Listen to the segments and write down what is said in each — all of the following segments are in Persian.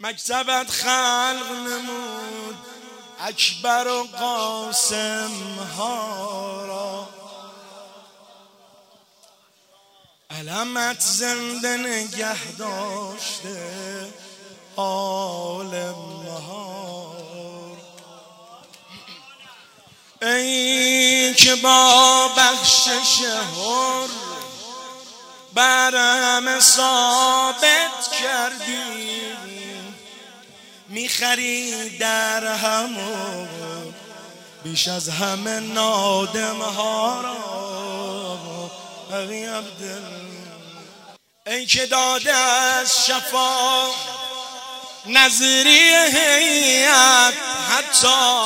مکتبت خلق نمود اکبر و قاسم ها را، علمت زنده نگه داشته عالم ها. ای که با بخشش حر بر همه ثابت کردی، میخری در همون بیش از همه نادم ها را. ای که داده از شفا نظری هیئت، حتی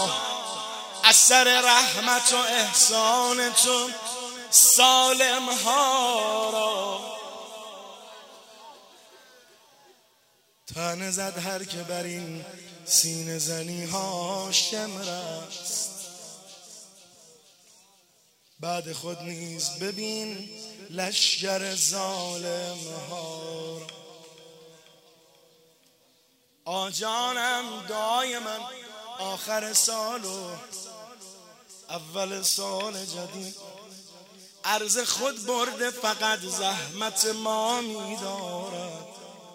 اثر رحمت و احسان تو سالم ها را. تنه زد هر که بر این سینه زنی ها شمر است، بعد خود نیز ببین لشگر ظالم ها را. آجانم دعای من آخر سال و اول سال جدید، عرض خود برده فقط زحمت ما می‌دارد.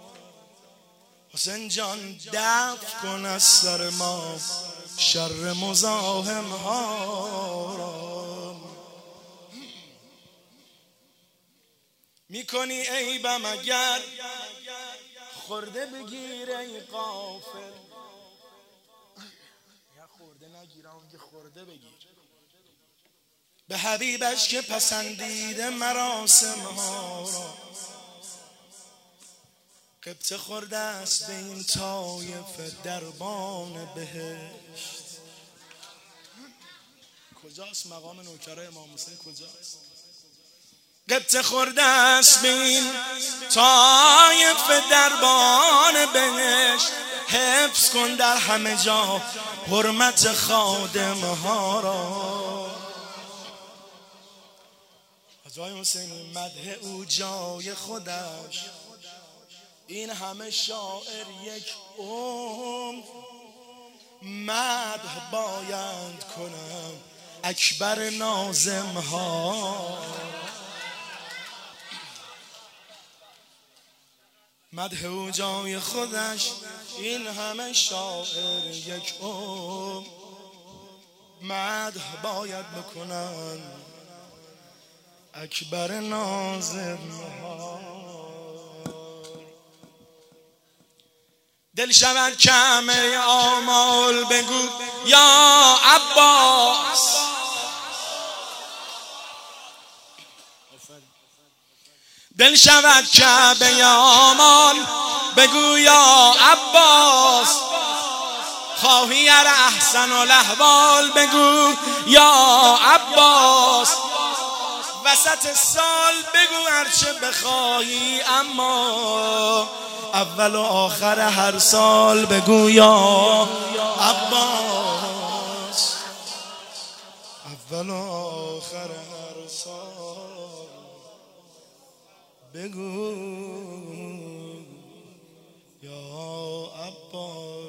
حسین جان دفع کن از سر ما شر مزاحم ها را. میکنی عیبم اگر خورده بگیر ای غافل، یا خورده نگیرم که خورده بگیر. به حبیبش که پسندیده مراسم ها را، قبطه خورده است به این طایف دربان بهشت. کجاست مقام نوکرای امام حسین؟ کجاست؟ قبطه خورده است به این طایف دربان بهشت. حفظ کن در همه جا حرمت خادم ها را. حاجی حسین مدح او جای خودش، این همه شاعر یک عمر مدح باید کنم اکبر ناظم ها. مدح او جای خودش، این همه شاعر یک عمر مدح باید بکنن اکبر ناظم ها. دل شود کمه آمال بگو یا عباس، دل شود کعبه آمال بگو یا عباس. خواهی ار احسن الاحوال بگو یا عباس. وسط سال بگو هرچه بخواهی، اما اول و آخر هر سال بگو یا عباس. اول و آخر هر سال بگو یا عباس.